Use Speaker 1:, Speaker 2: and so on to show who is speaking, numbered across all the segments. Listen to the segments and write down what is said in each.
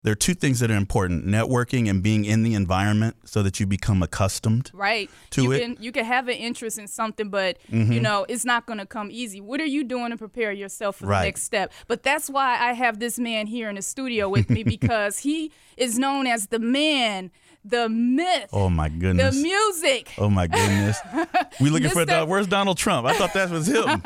Speaker 1: There are two things that are important: networking and being in the environment so that you become accustomed to it.
Speaker 2: You can have an interest in something, but it's not going to come easy. What are you doing to prepare yourself for the next step? But that's why I have this man here in the studio with me, because he is known as the man, the myth.
Speaker 1: Oh my goodness.
Speaker 2: The music.
Speaker 1: Oh my goodness. We looking for where's Donald Trump? I thought that was him.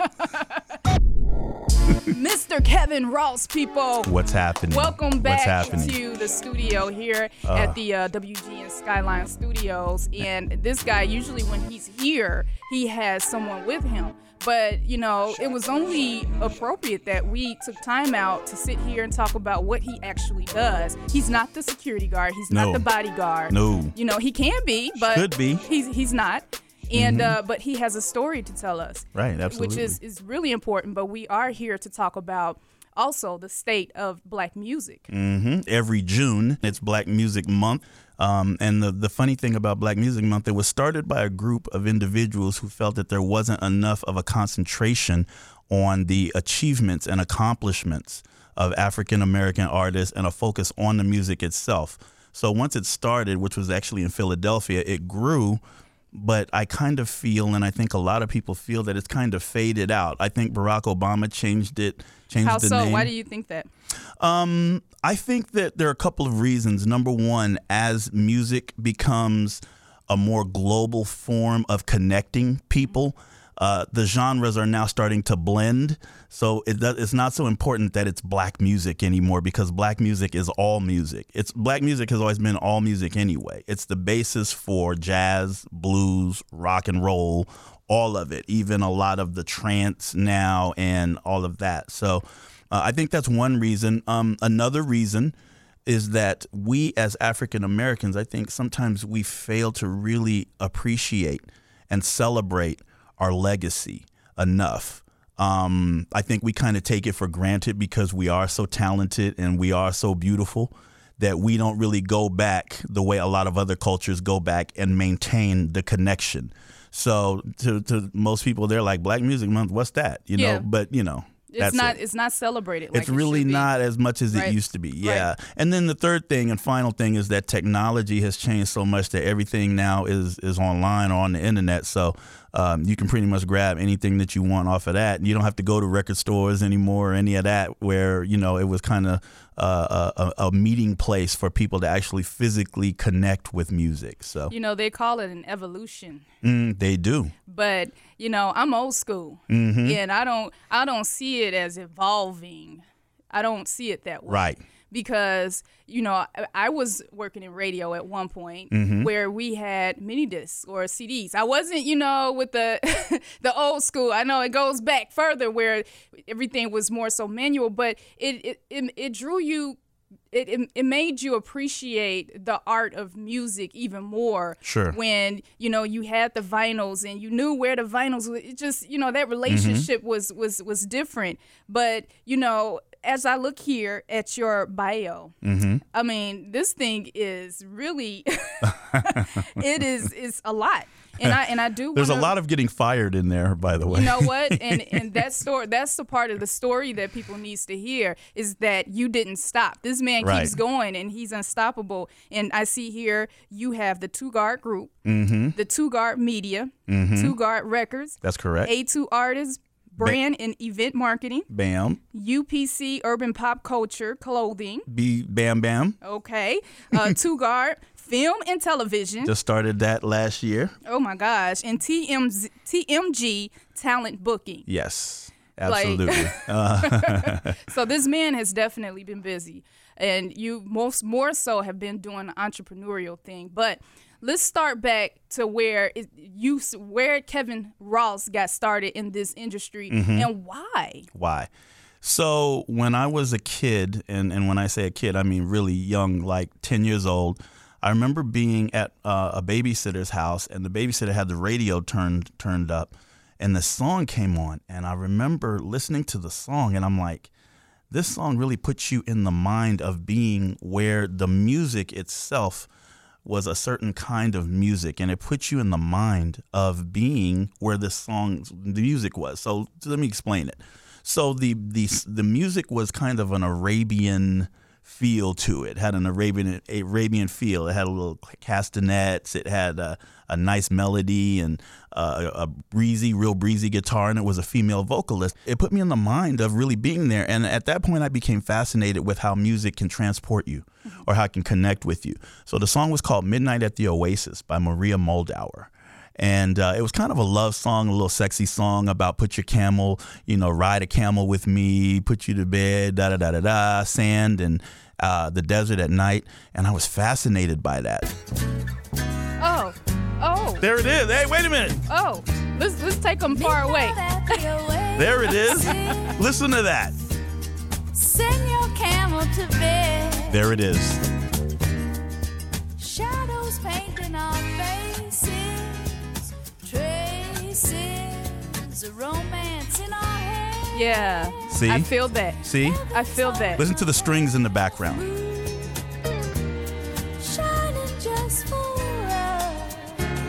Speaker 2: Mr. Kevin Ross, people.
Speaker 1: What's happening?
Speaker 2: Welcome back to the studio here at the WGN Skyline Studios. And this guy, usually when he's here, he has someone with him. But, it was only appropriate that we took time out to sit here and talk about what he actually does. He's not the security guard. He's not the bodyguard.
Speaker 1: No.
Speaker 2: He can be, but
Speaker 1: could be.
Speaker 2: He's not. And but he has a story to tell us.
Speaker 1: Right, absolutely.
Speaker 2: Which is really important. But we are here to talk about also the state of Black music.
Speaker 1: Every June, it's Black Music Month. And the funny thing about Black Music Month, it was started by a group of individuals who felt that there wasn't enough of a concentration on the achievements and accomplishments of African American artists and a focus on the music itself. So once it started, which was actually in Philadelphia, it grew. But I kind of feel, and I think a lot of people feel, that it's kind of faded out. I think Barack Obama changed the name.
Speaker 2: How so? Why do you think that?
Speaker 1: I think that there are a couple of reasons. Number one, as music becomes a more global form of connecting people, the genres are now starting to blend. So it's not so important that it's Black music anymore, because Black music is all music. Black music has always been all music anyway. It's the basis for jazz, blues, rock and roll, all of it, even a lot of the trance now and all of that. So I think that's one reason. Another reason is that we as African Americans, I think sometimes we fail to really appreciate and celebrate our legacy enough. I think we kind of take it for granted because we are so talented and we are so beautiful that we don't really go back the way a lot of other cultures go back and maintain the connection. So to most people, they're like, Black Music Month, what's that? But
Speaker 2: it's not celebrated.
Speaker 1: It's really not as much as it used to be. Yeah.
Speaker 2: Right.
Speaker 1: And then the third thing and final thing is that technology has changed so much that everything now is online or on the internet. So you can pretty much grab anything that you want off of that. And you don't have to go to record stores anymore or any of that, where, it was kind of a meeting place for people to actually physically connect with music. So
Speaker 2: they call it an evolution.
Speaker 1: They do.
Speaker 2: But I'm old school, and I don't see it as evolving. I don't see it that way.
Speaker 1: Right.
Speaker 2: Because I was working in radio at one point where we had mini discs or CDs. I wasn't with the the old school. I know it goes back further where everything was more so manual, but it drew you. It made you appreciate the art of music even more.
Speaker 1: Sure.
Speaker 2: When you had the vinyls and you knew where the vinyls were. It just that relationship was different. But as I look here at your bio, I mean, this thing is really it's a lot. And I do.
Speaker 1: There's a lot of getting fired in there, by the way.
Speaker 2: You know what? And that's the part of the story that people needs to hear, is that you didn't stop. This man keeps going, and he's unstoppable. And I see here you have the Two Guard Group, the Two Guard Media, Two Guard Records.
Speaker 1: That's correct.
Speaker 2: A2 Artists, Brand and Event Marketing.
Speaker 1: Bam.
Speaker 2: UPC Urban Pop Culture Clothing.
Speaker 1: Bam Bam.
Speaker 2: Okay. Two Guard Film and Television.
Speaker 1: Just started that last year.
Speaker 2: Oh my gosh. And TMG Talent Booking.
Speaker 1: Yes, absolutely.
Speaker 2: So this man has definitely been busy, and you more so have been doing the entrepreneurial thing. But let's start back to where Kevin Ross got started in this industry and why.
Speaker 1: Why? So when I was a kid, and when I say a kid, I mean really young, like 10 years old, I remember being at a babysitter's house, and the babysitter had the radio turned up, and the song came on. And I remember listening to the song, and I'm like, this song really puts you in the mind of being where the music itself was a certain kind of music, and it puts you in the mind of being where the music was. So let me explain it. So the music was kind of an Arabian feel to it. It had an Arabian feel. It had a little castanets. It had a nice melody and a real breezy guitar, and it was a female vocalist. It put me in the mind of really being there. And at that point, I became fascinated with how music can transport you or how it can connect with you. So the song was called Midnight at the Oasis by Maria Muldaur. And it was kind of a love song, a little sexy song about put your camel, ride a camel with me, put you to bed, da-da-da-da-da, sand and the desert at night. And I was fascinated by that.
Speaker 2: Oh.
Speaker 1: There it is. Hey, wait a minute.
Speaker 2: Oh, let's take them far away.
Speaker 1: There it is. Listen to that.
Speaker 3: Send your camel to bed.
Speaker 1: There it is.
Speaker 3: Shadows painting our faces. Traces of romance in our head.
Speaker 2: Yeah.
Speaker 1: See?
Speaker 2: I feel that.
Speaker 1: See?
Speaker 2: I feel that.
Speaker 1: Listen to the strings in the background.
Speaker 3: Shining just for us.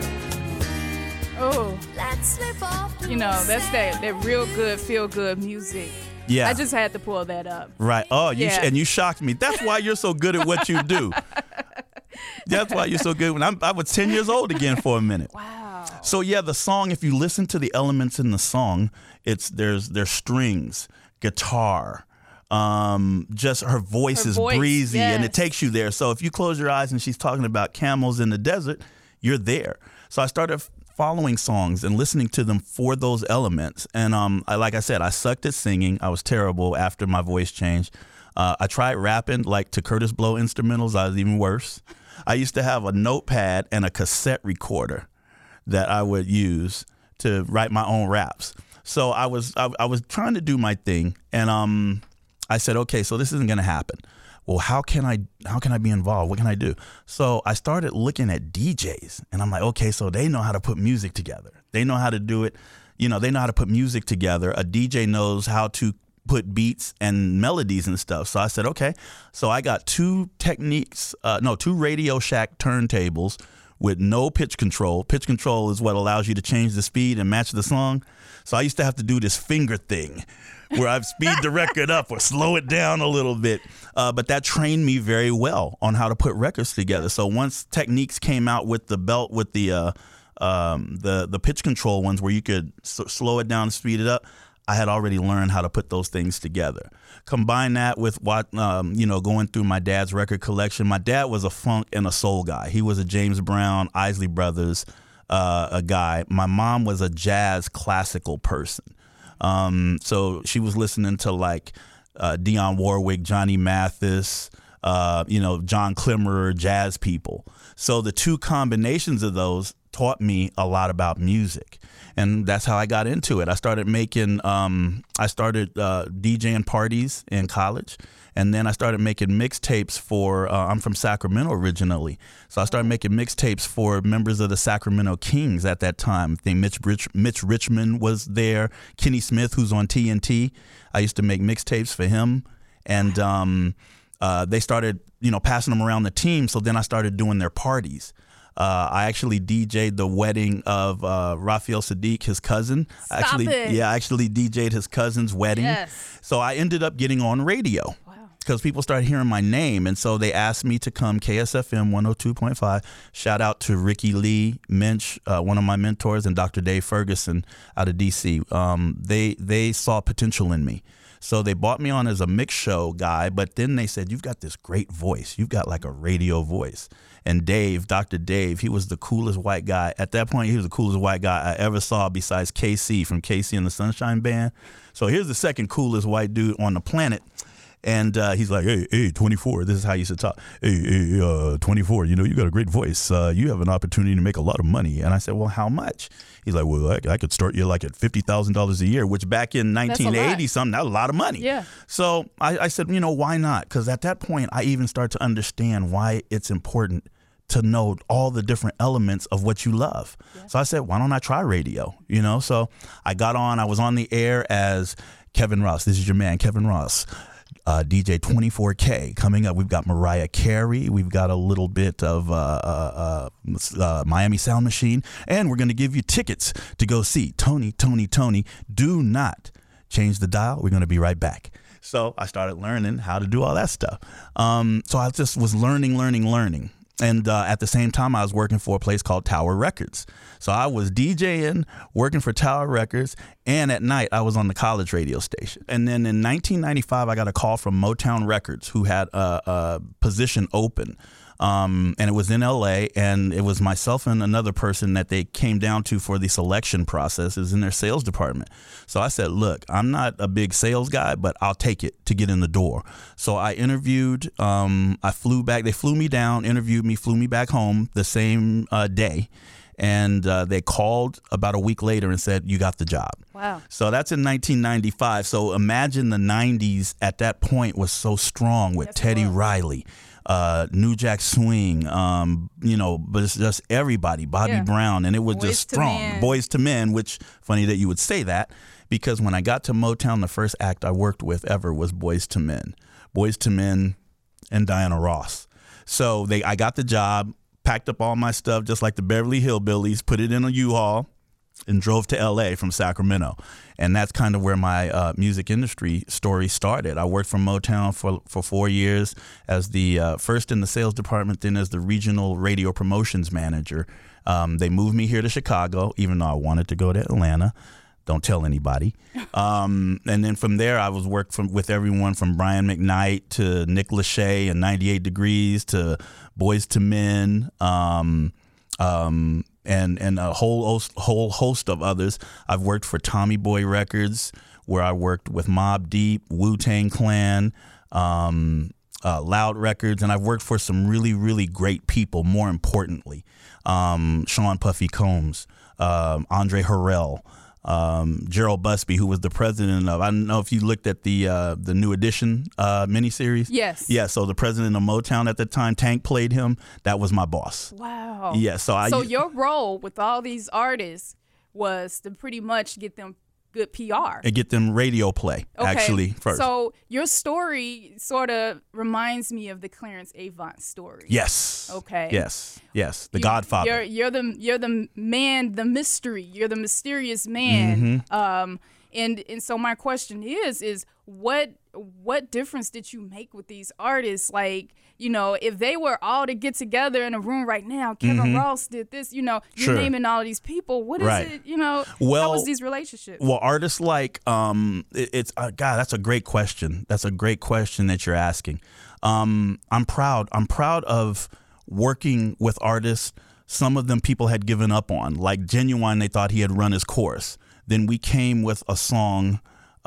Speaker 2: Oh.
Speaker 3: Let's slip off to
Speaker 2: That's that real good, feel good music.
Speaker 1: Yeah.
Speaker 2: I just had to pull that up.
Speaker 1: Right. Oh,
Speaker 2: Yeah.
Speaker 1: you shocked me. That's why you're so good at what you do. That's why you're so good. When I was 10 years old again for a minute.
Speaker 2: Wow.
Speaker 1: So yeah, the song, if you listen to the elements in the song, there's strings, guitar, just her voice is breezy and it takes you there. So if you close your eyes and she's talking about camels in the desert, you're there. So I started following songs and listening to them for those elements. And like I said, I sucked at singing. I was terrible after my voice changed. I tried rapping like to Curtis Blow instrumentals. I was even worse. I used to have a notepad and a cassette recorder that I would use to write my own raps. So I was trying to do my thing, and I said, okay, so this isn't going to happen. Well, how can I be involved? What can I do? So I started looking at DJs, and I'm like, okay, so they know how to put music together. They know how to do it. They know how to put music together. A DJ knows how to put beats and melodies and stuff. So I said, okay. So I got two Radio Shack turntables with no pitch control. Pitch control is what allows you to change the speed and match the song. So I used to have to do this finger thing where I'd speed the record up or slow it down a little bit. But that trained me very well on how to put records together. So once Technics came out with the belt with the pitch control ones where you could slow it down and speed it up, I had already learned how to put those things together. Combine that with what, going through my dad's record collection. My dad was a funk and a soul guy. He was a James Brown, Isley Brothers a guy. My mom was a jazz classical person. So she was listening to like Dionne Warwick, Johnny Mathis, John Clemmer, jazz people. So the two combinations of those taught me a lot about music. And that's how I got into it. I started DJing parties in college. And then I started making mixtapes for, I'm from Sacramento originally. So I started making mixtapes for members of the Sacramento Kings at that time. I think Mitch Richmond was there. Kenny Smith, who's on TNT. I used to make mixtapes for him. And they started, passing them around the team. So then I started doing their parties. I actually DJ'd the wedding of Raphael Sadiq, his cousin. I actually DJ'd his cousin's wedding.
Speaker 2: Yes.
Speaker 1: So I ended up getting on radio. Because people started hearing my name, and so they asked me to come KSFM 102.5. Shout out to Ricky Lee Minch, one of my mentors, and Dr. Dave Ferguson out of D.C. They saw potential in me. So they brought me on as a mix show guy, but then they said, you've got this great voice. You've got like a radio voice. And Dave, Dr. Dave, he was the coolest white guy. At that point, he was the coolest white guy I ever saw besides KC from KC and the Sunshine Band. So here's the second coolest white dude on the planet. And he's like, hey, 24. This is how he used to talk. Hey, 24, you got a great voice. You have an opportunity to make a lot of money. And I said, well, how much? He's like, well, I could start you like at $50,000 a year, which back in 1980-something, that was a lot of money.
Speaker 2: Yeah.
Speaker 1: So I said, why not? Because at that point, I even start to understand why it's important to know all the different elements of what you love. Yeah. So I said, why don't I try radio? So I got on. I was on the air as Kevin Ross. This is your man, Kevin Ross. DJ 24K coming up. We've got Mariah Carey. We've got a little bit of Miami Sound Machine. And we're going to give you tickets to go see Tony. Do not change the dial. We're going to be right back. So I started learning how to do all that stuff. So I just was learning. And at the same time, I was working for a place called Tower Records. So I was DJing, working for Tower Records, and at night I was on the college radio station. And then in 1995, I got a call from Motown Records, who had a position open. And it was in LA, and it was myself and another person that they came down to for the selection process. It was in their sales department. So I said, look, I'm not a big sales guy, but I'll take it to get in the door. So I interviewed, I flew back, they flew me down, interviewed me, flew me back home the same day. And they called about a week later and said, you got the job.
Speaker 2: Wow.
Speaker 1: So that's in 1995. So imagine the 90s at that point was so strong with Teddy Riley. New Jack Swing, but it's just everybody, Bobby Brown, and it was just strong. Boys to Men, which funny that you would say that, because when I got to Motown, the first act I worked with ever was Boys to Men and Diana Ross. So I got the job, packed up all my stuff just like the Beverly Hillbillies, put it in a U-Haul, and drove to LA from Sacramento. And that's kind of where my music industry story started. I worked for Motown for 4 years as the first in the sales department, then as the regional radio promotions manager. They moved me here to Chicago, even though I wanted to go to Atlanta. Don't tell anybody. And then from there, I was worked with everyone from Brian McKnight to Nick Lachey and 98 Degrees to Boys to Men. And a whole host of others. I've worked for Tommy Boy Records, where I worked with Mobb Deep, Wu-Tang Clan, Loud Records, and I've worked for some really, really great people, more importantly. Sean Puffy Combs, Andre Harrell, Gerald Busby, who was the president of, I don't know if you looked at the New Edition miniseries.
Speaker 2: Yes.
Speaker 1: Yeah, so the president of Motown at the time, Tank played him. That was my boss.
Speaker 2: Wow.
Speaker 1: Yeah, so
Speaker 2: your role with all these artists was to pretty much get them good PR.
Speaker 1: And get them radio play, actually, first.
Speaker 2: So your story sort of reminds me of the Clarence Avant story.
Speaker 1: Yes.
Speaker 2: Okay.
Speaker 1: Yes. The Godfather.
Speaker 2: You're the man, the mystery. You're the mysterious man.
Speaker 1: Mm-hmm.
Speaker 2: And so my question is what difference did you make with these artists? Like, if they were all to get together in a room right now, Kevin Ross did this, you're naming all these people. What is it, how was these relationships?
Speaker 1: Well, artists like, God, that's a great question. That's a great question that you're asking. I'm proud of working with artists. Some of them people had given up on, like Genuine. They thought he had run his course. Then we came with a song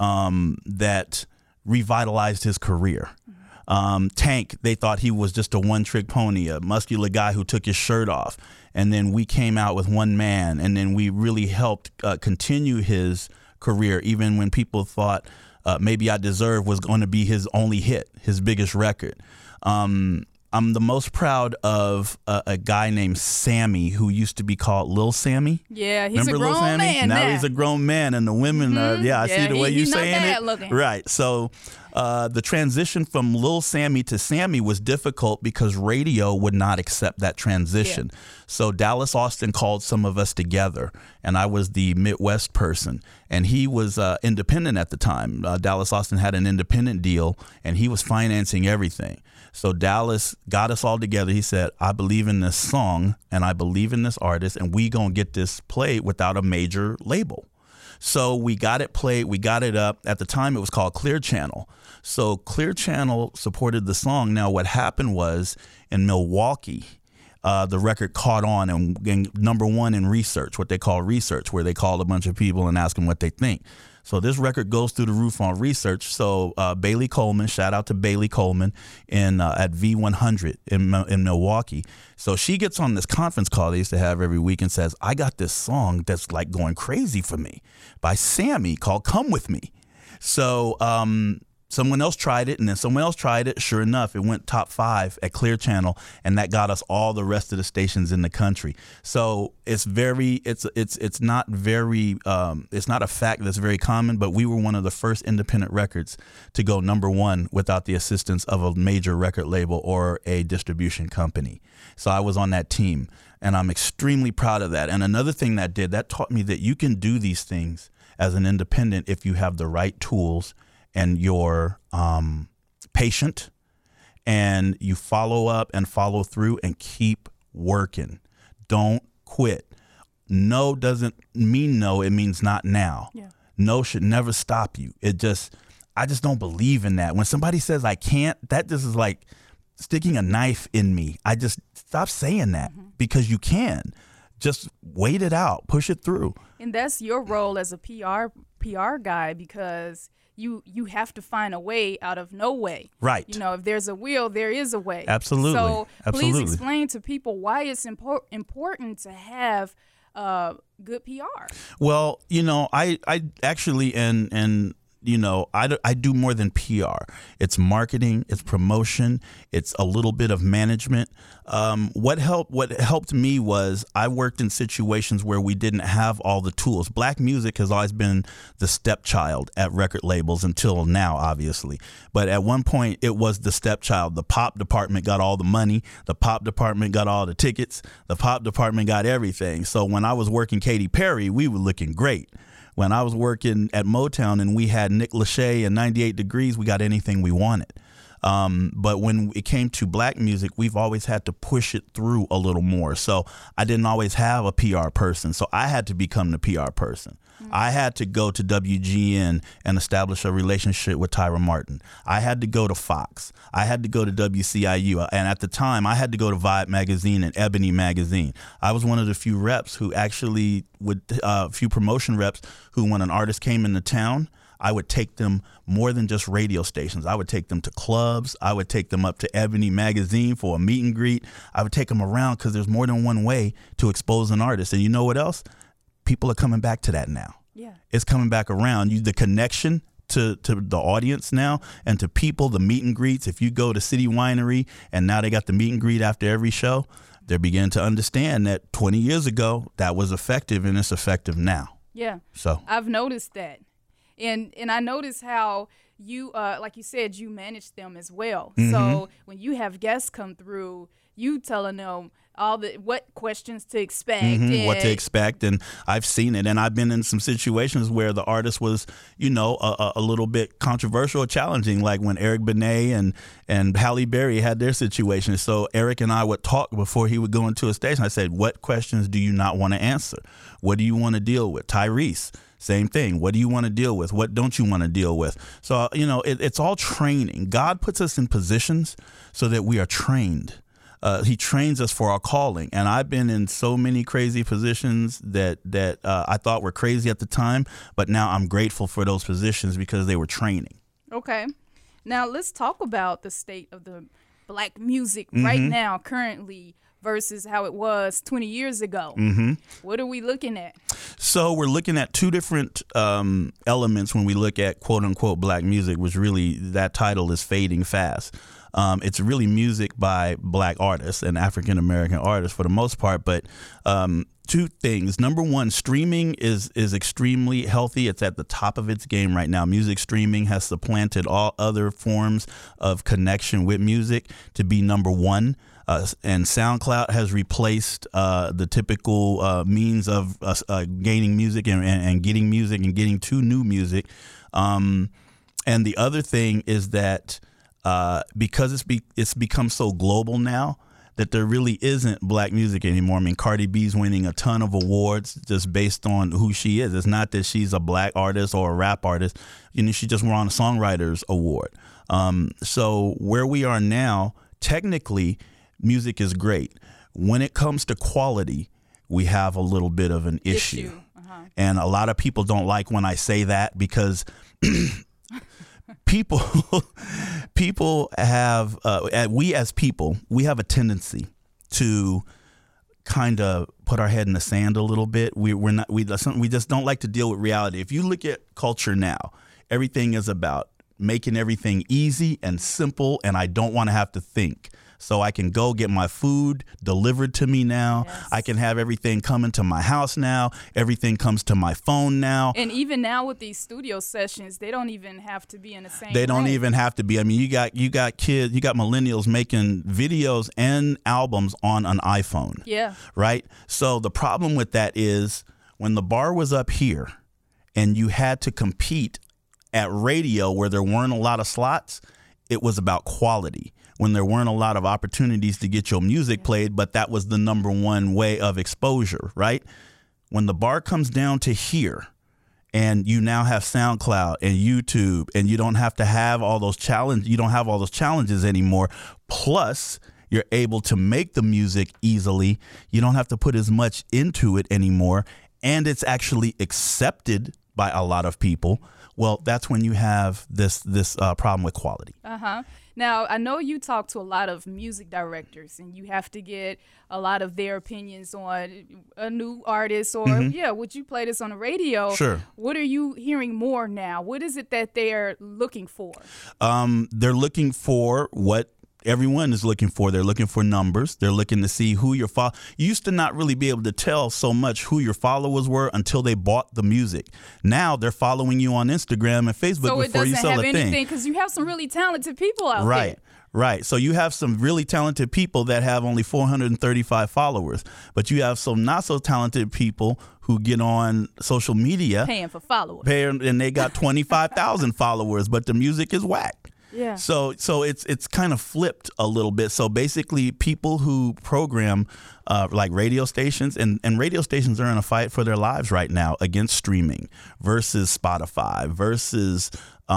Speaker 1: that revitalized his career. Tank, they thought he was just a one-trick pony, a muscular guy who took his shirt off. And then we came out with One Man, and then we really helped continue his career, even when people thought Maybe I Deserve was going to be his only hit, his biggest record. I'm the most proud of a guy named Sammy, who used to be called Lil Sammy.
Speaker 2: Yeah, he's
Speaker 1: Remember
Speaker 2: a grown
Speaker 1: Lil Sammy?
Speaker 2: man
Speaker 1: Now
Speaker 2: now.
Speaker 1: he's a grown man, and the women are, I see the way you're saying it.
Speaker 2: Looking.
Speaker 1: Right. So the transition from Lil Sammy to Sammy was difficult because radio would not accept that transition. Yeah. So Dallas Austin called some of us together, and I was the Midwest person, and he was independent at the time. Dallas Austin had an independent deal, and he was financing everything. So Dallas got us all together. He said, I believe in this song and I believe in this artist, and we gonna get this played without a major label. So we got it played, we got it up. At the time it was called Clear Channel. So Clear Channel supported the song. Now what happened was in Milwaukee, the record caught on and number one in research, what they call research, where they called a bunch of people and asked them what they think. So this record goes through the roof on research. So Bailey Coleman, shout out to Bailey Coleman at V100 in Milwaukee. So she gets on this conference call they used to have every week and says, I got this song that's like going crazy for me by Sammy called Come With Me. So someone else tried it, and then someone else tried it. Sure enough, it went top 5 at Clear Channel, and that got us all the rest of the stations in the country. So it's not a fact that's very common, but we were one of the first independent records to go number 1 without the assistance of a major record label or a distribution company. So I was on that team, and I'm extremely proud of that. And another thing that taught me that you can do these things as an independent if you have the right tools and you're patient, and you follow up and follow through and keep working. Don't quit. No doesn't mean no. It means not now.
Speaker 2: Yeah.
Speaker 1: No should never stop you. I just don't believe in that. When somebody says I can't, that just is like sticking a knife in me. I just stop saying that because you can. Just wait it out, push it through.
Speaker 2: And that's your role as a PR guy, because you have to find a way out of no way.
Speaker 1: Right.
Speaker 2: You know, if there's a will, there is a way.
Speaker 1: Absolutely.
Speaker 2: So please
Speaker 1: Absolutely.
Speaker 2: explain to people why it's important to have good PR.
Speaker 1: Well, you know, I actually and you know, I do more than PR. It's marketing, it's promotion, it's a little bit of management. What helped me was I worked in situations where we didn't have all the tools. Black music has always been the stepchild at record labels until now, obviously. But at one point, it was the stepchild. The pop department got all the money. The pop department got all the tickets. The pop department got everything. So when I was working Katy Perry, we were looking great. When I was working at Motown and we had Nick Lachey and 98 Degrees, we got anything we wanted. But when it came to black music, we've always had to push it through a little more. So I didn't always have a PR person. So I had to become the PR person. I had to go to WGN and establish a relationship with Tyra Martin. I had to go to Fox. I had to go to WCIU. And at the time, I had to go to Vibe Magazine and Ebony Magazine. I was one of the few reps who actually few promotion reps who, when an artist came into town, I would take them more than just radio stations. I would take them to clubs. I would take them up to Ebony Magazine for a meet and greet. I would take them around because there's more than one way to expose an artist. And you know what else? People are coming back to that now.
Speaker 2: Yeah.
Speaker 1: It's coming back around. The connection to the audience now and to people, the meet and greets. If you go to City Winery and now they got the meet and greet after every show, they're beginning to understand that 20 years ago that was effective and it's effective now.
Speaker 2: Yeah.
Speaker 1: So
Speaker 2: I've noticed that. And I noticed how you, like you said, you manage them as well.
Speaker 1: Mm-hmm.
Speaker 2: So when you have guests come through, you telling them what questions to expect.
Speaker 1: Mm-hmm, what to expect. And I've seen it. And I've been in some situations where the artist was, you know, a little bit controversial or challenging, like when Eric Benet and Halle Berry had their situation. So Eric and I would talk before he would go into a station. I said, what questions do you not want to answer? What do you want to deal with? Tyrese. Same thing. What do you want to deal with? What don't you want to deal with? So, you know, it's all training. God puts us in positions so that we are trained. He trains us for our calling. And I've been in so many crazy positions that I thought were crazy at the time. But now I'm grateful for those positions because they were training.
Speaker 2: Okay. Now let's talk about the state of the black music right now, currently, versus how it was 20 years ago. Mm-hmm. What are we looking at?
Speaker 1: So we're looking at two different elements when we look at quote unquote black music, which really that title is fading fast. It's really music by black artists and African American artists for the most part. But two things. Number one, streaming is extremely healthy. It's at the top of its game right now. Music streaming has supplanted all other forms of connection with music to be number one. And SoundCloud has replaced the typical means of gaining music and getting music and getting to new music. And the other thing is that because it's become so global now that there really isn't black music anymore. I mean, Cardi B's winning a ton of awards just based on who she is. It's not that she's a black artist or a rap artist. You know, she just won a Songwriters Award. So where we are now, technically, music is great. When it comes to quality, we have a little bit of an issue. And a lot of people don't like when I say that because people have, we as people, we have a tendency to kind of put our head in the sand a little bit. We just don't like to deal with reality. If you look at culture now, everything is about making everything easy and simple, and I don't want to have to think. So I can go get my food delivered to me now. Yes. I can have everything coming to my house now. Everything comes to my phone now.
Speaker 2: And even now with these studio sessions, they don't even have to be in the same
Speaker 1: They don't
Speaker 2: room.
Speaker 1: even have to be. I mean, you got kids, you got millennials making videos and albums on an iPhone.
Speaker 2: Yeah.
Speaker 1: Right? So the problem with that is when the bar was up here and you had to compete At radio, where there weren't a lot of slots, it was about quality. When there weren't a lot of opportunities to get your music played, but that was the number one way of exposure, right? When the bar comes down to here, and you now have SoundCloud and YouTube, and you don't have to have all those challenges anymore. Plus, you're able to make the music easily. You don't have to put as much into it anymore, and it's actually accepted by a lot of people. Well, that's when you have this problem with quality.
Speaker 2: Now, I know you talk to a lot of music directors, and you have to get a lot of their opinions on a new artist or, would you play this on the radio?
Speaker 1: Sure.
Speaker 2: What are you hearing more now? What is it that they're looking for?
Speaker 1: They're looking for what everyone is looking for. They're looking for numbers. They're looking to see who your You used to not really be able to tell so much who your followers were until they bought the music. Now they're following you on Instagram and Facebook before you sell a thing. So it doesn't have anything
Speaker 2: because you have some really talented people out there.
Speaker 1: Right. So you have some really talented people that have only 435 followers, but you have some not so talented people who get on social media
Speaker 2: paying for followers,
Speaker 1: and they got 25,000 followers, but the music is whack.
Speaker 2: Yeah.
Speaker 1: So it's kind of flipped a little bit. So basically, people who program like radio stations and radio stations are in a fight for their lives right now against streaming versus Spotify versus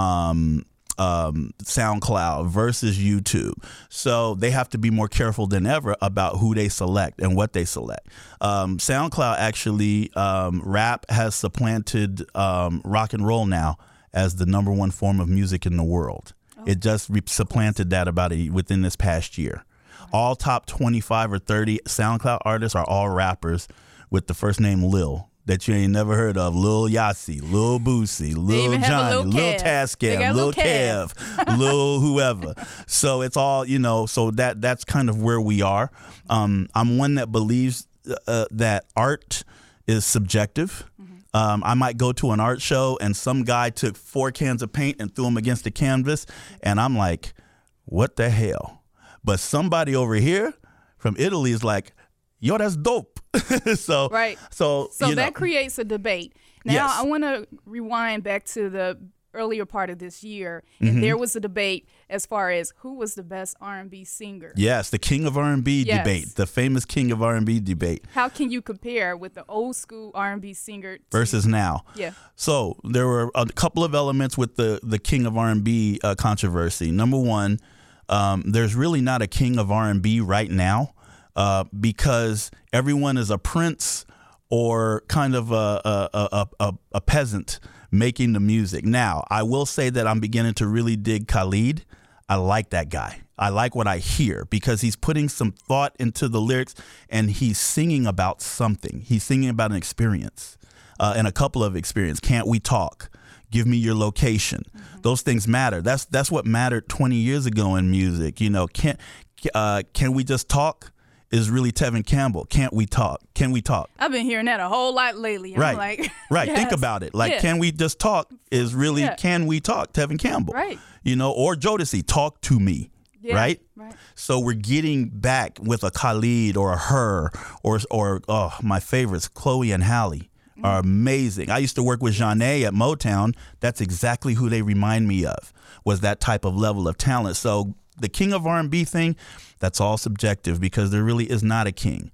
Speaker 1: SoundCloud versus YouTube. So they have to be more careful than ever about who they select and what they select. SoundCloud actually, rap has supplanted rock and roll now as the number one form of music in the world. It just supplanted that within this past year. All top 25 or 30 SoundCloud artists are all rappers with the first name Lil that you ain't never heard of. Lil Yachty, Lil Boosie, Lil Johnny, Lil Tascam, Lil Kev, Lil whoever. So it's all, so that's kind of where we are. I'm one that believes that art is subjective. I might go to an art show and some guy took 4 cans of paint and threw them against the canvas, and I'm like, what the hell? But somebody over here from Italy is like, yo, that's dope. So
Speaker 2: that creates a debate. Now,
Speaker 1: yes.
Speaker 2: I want to rewind back to the earlier part of this year, and there was a debate as far as who was the best R&B singer.
Speaker 1: Yes, the King of R&B debate, the famous King of R&B debate.
Speaker 2: How can you compare with the old school R&B singer
Speaker 1: versus now?
Speaker 2: Yeah.
Speaker 1: So there were a couple of elements with the King of R&B controversy. Number one, there's really not a King of R&B right now because everyone is a prince or kind of a peasant making the music. Now, I will say that I'm beginning to really dig Khalid. I like that guy. I like what I hear because he's putting some thought into the lyrics and he's singing about something. He's singing about an experience and a couple of experiences. Can't We Talk? Give Me Your Location. Those things matter. That's what mattered 20 years ago in music. Can We Just Talk? Is really Tevin Campbell. Can't we talk? Can we talk?
Speaker 2: I've been hearing that a whole lot lately.
Speaker 1: Right.
Speaker 2: I'm like,
Speaker 1: right.
Speaker 2: Yes.
Speaker 1: Think about it. Like, Can We Just Talk is really Can We Talk? Tevin Campbell.
Speaker 2: Right.
Speaker 1: Or Jodeci, Talk to Me.
Speaker 2: Yeah.
Speaker 1: Right.
Speaker 2: Right.
Speaker 1: So we're getting back with a Khalid or a Her or my favorites, Chloe and Halle are amazing. I used to work with Janae at Motown. That's exactly who they remind me of, was that type of level of talent. So the King of R&B thing, that's all subjective because there really is not a king.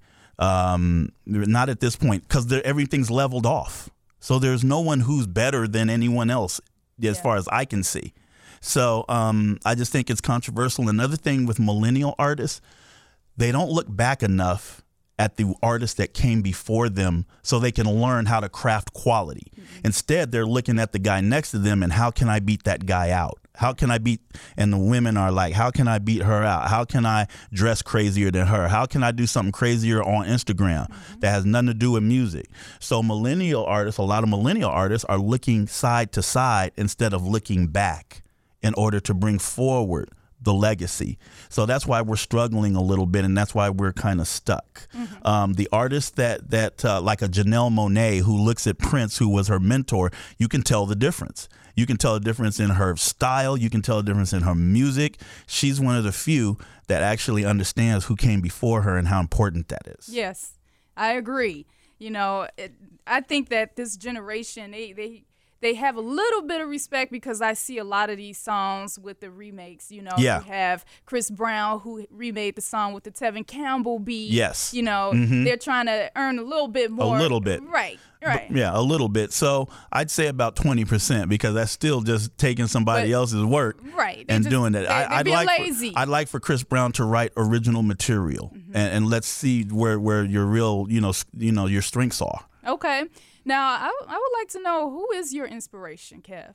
Speaker 1: Not at this point because everything's leveled off. So there's no one who's better than anyone else as far as I can see. So I just think it's controversial. Another thing with millennial artists, they don't look back enough at the artists that came before them so they can learn how to craft quality. Instead, they're looking at the guy next to them and how can I beat that guy out? How can I beat, and the women are like, how can I beat her out? How can I dress crazier than her? How can I do something crazier on Instagram that has nothing to do with music? So a lot of millennial artists are looking side to side instead of looking back in order to bring forward the legacy. So that's why we're struggling a little bit, and that's why we're kind of stuck. The artist that like a Janelle Monáe, who looks at Prince, who was her mentor, you can tell the difference. You can tell the difference in her style. You can tell the difference in her music. She's one of the few that actually understands who came before her and how important that is.
Speaker 2: Yes, I agree. I think that this generation, they have a little bit of respect because I see a lot of these songs with the remakes. You know,
Speaker 1: Yeah.
Speaker 2: you have Chris Brown who remade the song with the Tevin Campbell beat.
Speaker 1: Yes.
Speaker 2: You know, they're trying to earn a little bit more.
Speaker 1: A little bit.
Speaker 2: Right. Right.
Speaker 1: Yeah, a little bit. So I'd say about 20% because that's still just taking somebody else's work
Speaker 2: Right.
Speaker 1: and doing it.
Speaker 2: They're being lazy.
Speaker 1: I'd like for Chris Brown to write original material and let's see where your real your strengths are.
Speaker 2: Okay. Now, I would like to know, who is your inspiration, Kev?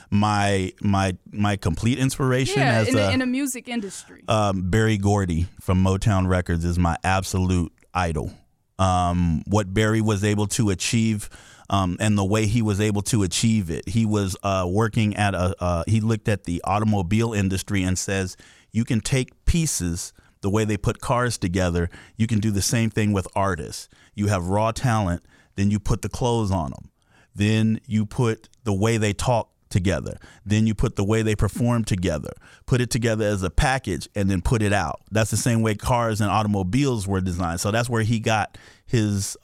Speaker 1: My complete inspiration as
Speaker 2: in the music industry.
Speaker 1: Berry Gordy from Motown Records is my absolute idol. What Berry was able to achieve and the way he was able to achieve it. He was working at he looked at the automobile industry and says, you can take pieces, the way they put cars together, you can do the same thing with artists. You have raw talent, then you put the clothes on them. Then you put the way they talk together. Then you put the way they perform together, put it together as a package, and then put it out. That's the same way cars and automobiles were designed. So that's where he got his,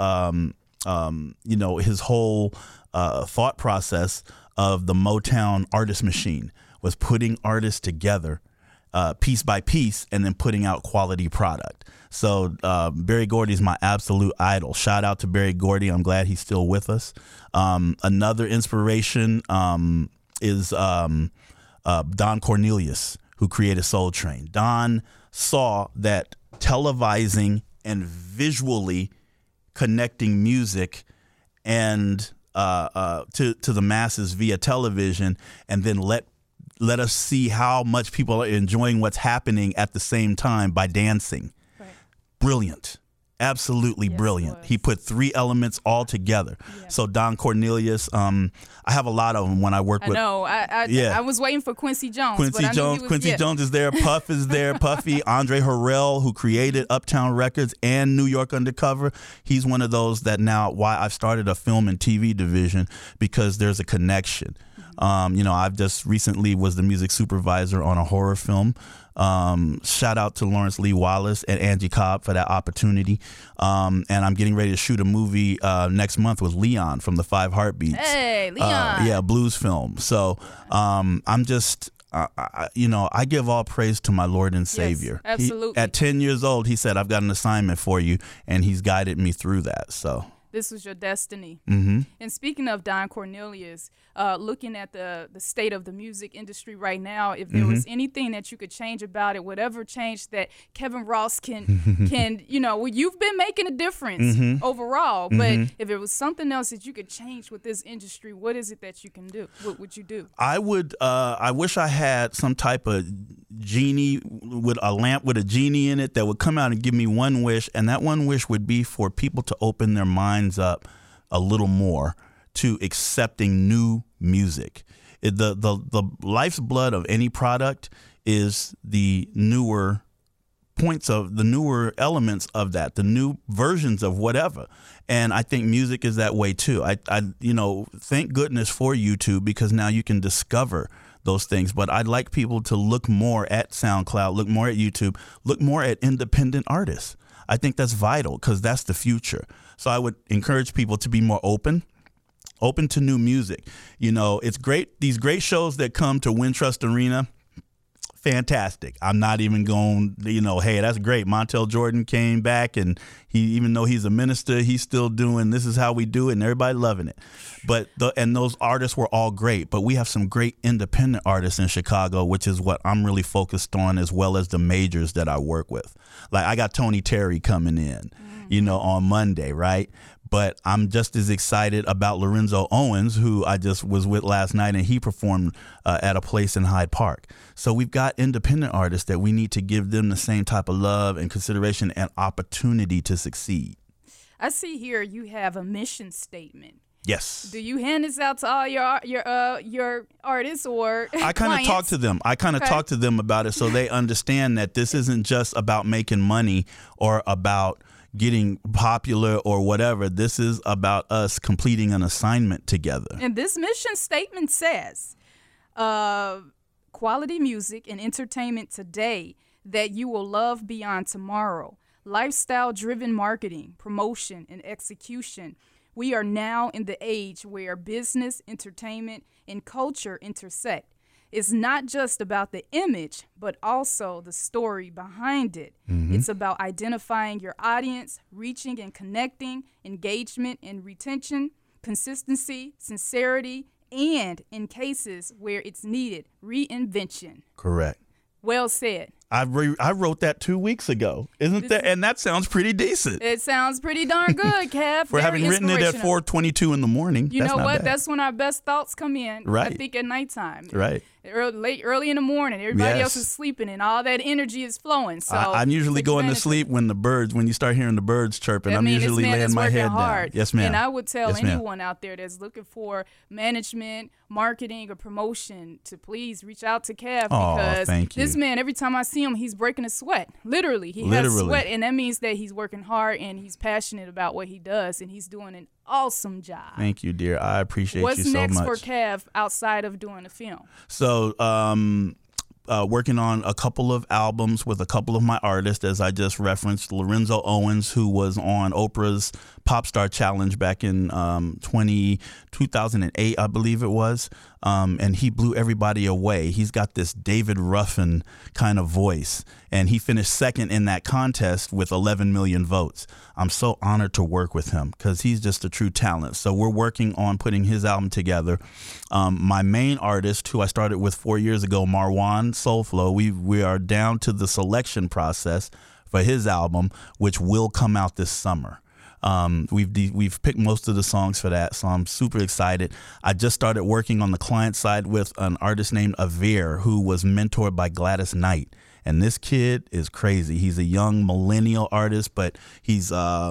Speaker 1: his whole thought process of the Motown artist machine, was putting artists together piece by piece and then putting out quality product. So Berry Gordy is my absolute idol. Shout out to Berry Gordy. I'm glad he's still with us. Another inspiration is Don Cornelius, who created Soul Train. Don saw that televising and visually connecting music and to the masses via television, and then let us see how much people are enjoying what's happening at the same time by dancing.
Speaker 2: Right.
Speaker 1: Brilliant. Absolutely brilliant. He put three elements all together. Yeah. So Don Cornelius, I have a lot of them when I work with.
Speaker 2: I was waiting for Quincy Jones.
Speaker 1: Quincy Jones is there. Puff is there. Puffy. Andre Harrell, who created Uptown Records and New York Undercover. He's one of those that now why I've started a film and TV division, because there's a connection. I've just recently was the music supervisor on a horror film. Shout out to Lawrence Lee Wallace and Angie Cobb for that opportunity. And I'm getting ready to shoot a movie next month with Leon from the Five Heartbeats.
Speaker 2: Hey, Leon.
Speaker 1: Blues film. So I'm just, I give all praise to my Lord and Savior.
Speaker 2: Yes, absolutely.
Speaker 1: At 10 years old, he said, I've got an assignment for you, and he's guided me through that. So
Speaker 2: this was your destiny.
Speaker 1: Mm-hmm.
Speaker 2: And speaking of Don Cornelius, looking at the state of the music industry right now, if there was anything that you could change about it, whatever change that Kevin Ross can you've been making a difference overall. But if there was something else that you could change with this industry, what is it that you can do? What would you do?
Speaker 1: I would. I wish I had some type of genie with a lamp with a genie in it that would come out and give me one wish, and that one wish would be for people to open their minds up a little more to accepting new music. The life's blood of any product is the newer points of the newer elements of that, the new versions of whatever. And I think music is that way too. I thank goodness for YouTube, because now you can discover those things. But I'd like people to look more at SoundCloud, look more at YouTube, look more at independent artists. I think that's vital, because that's the future. So I would encourage people to be more open to new music. It's great. These great shows that come to Wintrust Arena, fantastic. I'm not even going, hey, that's great. Montel Jordan came back, and even though he's a minister, he's still doing This Is How We Do It, and everybody loving it. But those artists were all great. But we have some great independent artists in Chicago, which is what I'm really focused on, as well as the majors that I work with. Like I got Tony Terry coming in, on Monday, right? But I'm just as excited about Lorenzo Owens, who I just was with last night, and he performed at a place in Hyde Park. So we've got independent artists that we need to give them the same type of love and consideration and opportunity to succeed.
Speaker 2: I see here you have a mission statement.
Speaker 1: Yes.
Speaker 2: Do you hand this out to all your artists, or
Speaker 1: I kind of talk to them. Talk to them about it, so they understand that this isn't just about making money or about getting popular or whatever. This is about us completing an assignment together.
Speaker 2: And this mission statement says, quality music and entertainment today that you will love beyond tomorrow. Lifestyle-driven marketing, promotion, and execution We are now in the age where business, entertainment, and culture intersect. It's not just about the image, but also the story behind it. It's about identifying your audience, reaching and connecting, engagement and retention, consistency, sincerity, and in cases where it's needed, reinvention.
Speaker 1: Correct.
Speaker 2: Well said.
Speaker 1: I wrote that 2 weeks ago, isn't that? And that sounds pretty decent.
Speaker 2: It sounds pretty darn good, Kev.
Speaker 1: For having written it at 4:22 in the morning.
Speaker 2: You know what? That's when our best thoughts come in.
Speaker 1: Right.
Speaker 2: I think at nighttime.
Speaker 1: Right.
Speaker 2: Early in the morning. Everybody else is sleeping and all that energy is flowing. So
Speaker 1: I'm usually going to sleep when you start hearing the birds chirping. I'm usually laying my head
Speaker 2: hard.
Speaker 1: down. Yes, ma'am.
Speaker 2: And I would tell anyone out there that's looking for management, marketing, or promotion to please reach out to Kev, because this man, every time I see him, he's breaking a sweat. Literally. He has sweat, and that means that he's working hard and he's passionate about what he does, and he's doing an awesome job.
Speaker 1: Thank you, dear. I appreciate
Speaker 2: you so much. What's next for Kev outside of doing a film?
Speaker 1: So, working on a couple of albums with a couple of my artists, as I just referenced, Lorenzo Owens, who was on Oprah's Pop Star Challenge back in 2008, I believe it was, and he blew everybody away. He's got this David Ruffin kind of voice, and he finished second in that contest with 11 million votes. I'm so honored to work with him because he's just a true talent. So we're working on putting his album together. My main artist, who I started with 4 years ago, Marwan Soulflow, we are down to the selection process for his album, which will come out this summer. We've picked most of the songs for that, so I'm super excited. I just started working on the client side with an artist named Avir, who was mentored by Gladys Knight. And this kid is crazy. He's a young millennial artist, but he's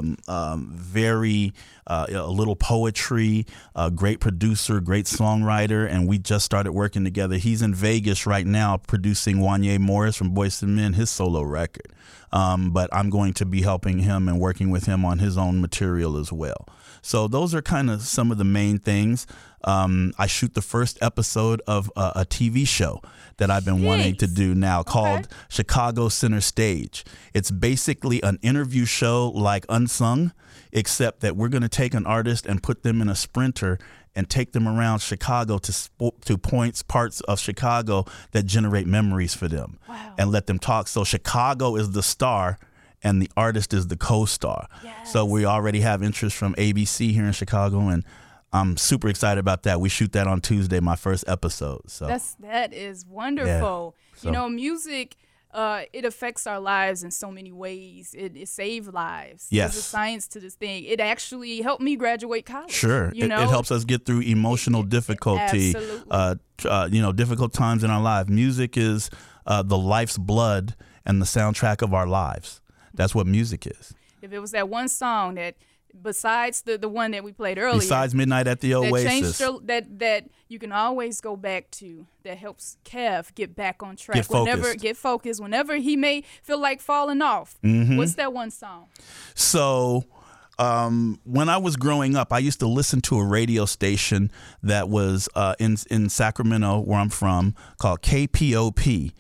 Speaker 1: very a little poetry, a great producer, great songwriter, and we just started working together. He's in Vegas right now producing Wanye Morris from Boyz II Men, his solo record. But I'm going to be helping him and working with him on his own material as well. So those are kind of some of the main things. I shoot the first episode of a TV show that I've been wanting to do now called Chicago Center Stage. It's basically an interview show like Unsung, except that we're going to take an artist and put them in a Sprinter and take them around Chicago to parts of Chicago that generate memories for them and let them talk. So Chicago is the star and the artist is the co-star. Yes. So we already have interest from ABC here in Chicago, and I'm super excited about that. We shoot that on Tuesday, my first episode. So
Speaker 2: that is wonderful. Yeah. You know, music, it affects our lives in so many ways. It saves lives.
Speaker 1: Yes.
Speaker 2: There's a science to this thing. It actually helped me graduate college.
Speaker 1: Sure. It helps us get through emotional difficulty, difficult times in our life. Music is the life's blood and the soundtrack of our lives. That's what music is.
Speaker 2: If it was that one song that, besides the one that we played earlier,
Speaker 1: besides Midnight at the Oasis,
Speaker 2: that you can always go back to, that helps Kev get back on track. Get focused. Whenever he may feel like falling off. What's that one song?
Speaker 1: So when I was growing up, I used to listen to a radio station that was in Sacramento, where I'm from, called KPOP.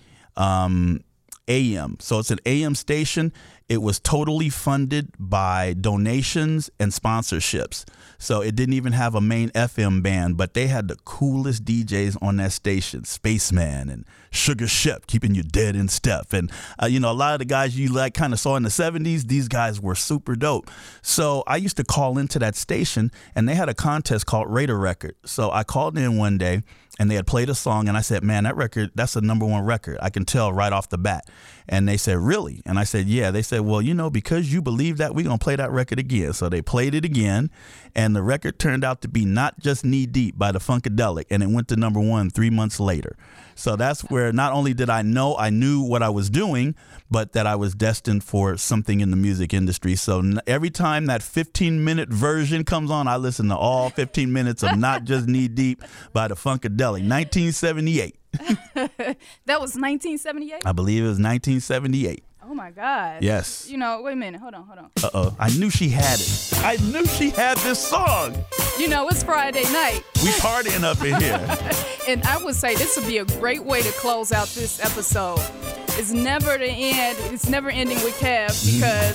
Speaker 1: AM. So it's an AM station. It was totally funded by donations and sponsorships. So it didn't even have a main FM band, but they had the coolest DJs on that station. Spaceman and Sugar Shep, keeping you dead in step. And, a lot of the guys you kind of saw in the 70s, these guys were super dope. So I used to call into that station, and they had a contest called Rate a Record. So I called in one day, and they had played a song, and I said, man, that record, that's a #1 record. I can tell right off the bat. And they said, really? And I said, yeah. They said, well, because you believe that, we're going to play that record again. So they played it again, and the record turned out to be Not Just Knee Deep by the Funkadelic, and it went to #1 3 months later. So that's where not only did I knew what I was doing, but that I was destined for something in the music industry. So every time that 15-minute version comes on, I listen to all 15 minutes of Not Just Knee Deep by the Funkadelic, 1978.
Speaker 2: That was 1978?
Speaker 1: I believe it was 1978.
Speaker 2: Oh my God.
Speaker 1: Yes.
Speaker 2: Wait a minute. Hold on.
Speaker 1: Uh-oh. I knew she had it. I knew she had this song.
Speaker 2: It's Friday night.
Speaker 1: We partying up in here.
Speaker 2: And I would say this would be a great way to close out this episode. It's never the end. It's never ending with Kev, because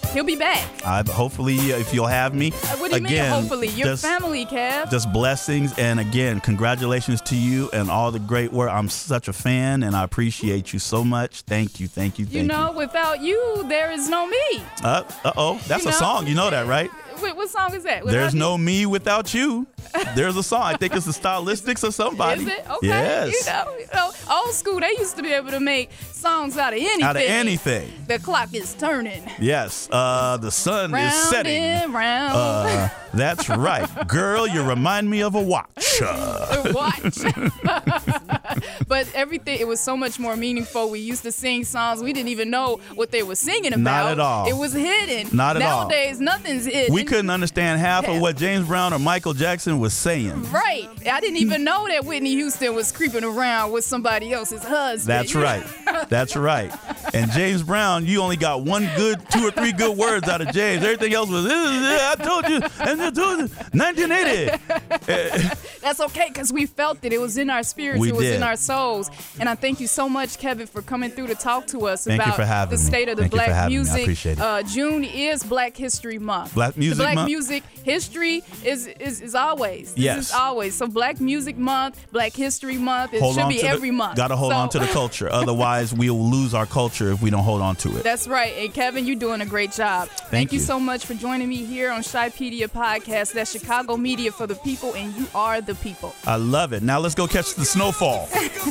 Speaker 2: He'll be back.
Speaker 1: Hopefully, if you'll have me.
Speaker 2: What do you mean, hopefully? Your family, Kev.
Speaker 1: Just blessings. And again, congratulations to you and all the great work. I'm such a fan, and I appreciate you so much. Thank you.
Speaker 2: You know, without you, there is no me.
Speaker 1: Uh-oh. That's a song. You know that, right?
Speaker 2: What song is that?
Speaker 1: There's no me without you. There's a song. I think it's the Stylistics or somebody.
Speaker 2: Is it? Okay.
Speaker 1: Yes.
Speaker 2: You know, old school, they used to be able to make songs out of anything. The clock is turning.
Speaker 1: Yes. The sun is setting.
Speaker 2: Round and round.
Speaker 1: That's right. Girl, you remind me of a watch.
Speaker 2: A watch. But everything, it was so much more meaningful. We used to sing songs. We didn't even know what they were singing about.
Speaker 1: Not at all.
Speaker 2: It was hidden.
Speaker 1: Not at all.
Speaker 2: Nowadays, nothing's hidden.
Speaker 1: We couldn't understand half of what James Brown or Michael Jackson was saying.
Speaker 2: Right. I didn't even know that Whitney Houston was creeping around with somebody else's husband.
Speaker 1: That's right. That's right. And James Brown, you only got 2 or 3 good words out of James. Everything else was, I told you, and I told you, 1980.
Speaker 2: That's okay, because we felt it. It was in our spirits. It was in our souls. And I thank you so much, Kevin, for coming through to talk to us about the state of the black music.
Speaker 1: I appreciate it.
Speaker 2: June is Black History Month.
Speaker 1: Black
Speaker 2: music history is always.
Speaker 1: Yes.
Speaker 2: This is always. So Black Music Month, Black History Month, it should be every month.
Speaker 1: Got to hold on to the culture. Otherwise, we'll lose our culture if we don't hold on to it.
Speaker 2: That's right. And Kevin, you're doing a great job.
Speaker 1: Thank you
Speaker 2: so much for joining me here on Shypedia Podcast. That's Chicago media for the people, and you are the people.
Speaker 1: I love it. Now let's go catch the snowfall.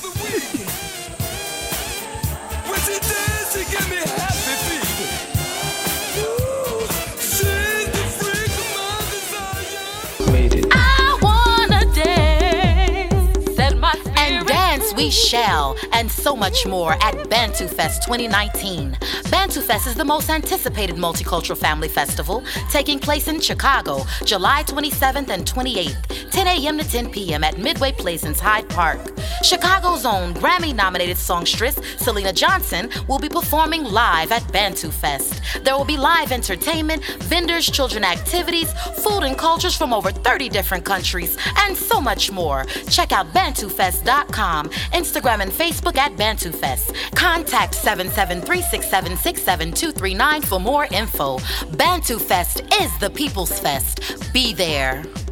Speaker 4: We shall, and so much more at Bantu Fest 2019. Bantu Fest is the most anticipated multicultural family festival taking place in Chicago, July 27th and 28th, 10 a.m. to 10 p.m. at Midway Plaisance, Hyde Park. Chicago's own Grammy-nominated songstress, Selena Johnson, will be performing live at Bantu Fest. There will be live entertainment, vendors, children activities, food and cultures from over 30 different countries, and so much more. Check out bantufest.com, Instagram and Facebook at BantuFest. Contact 773-676-7239 for more info. Bantu Fest is the People's Fest. Be there.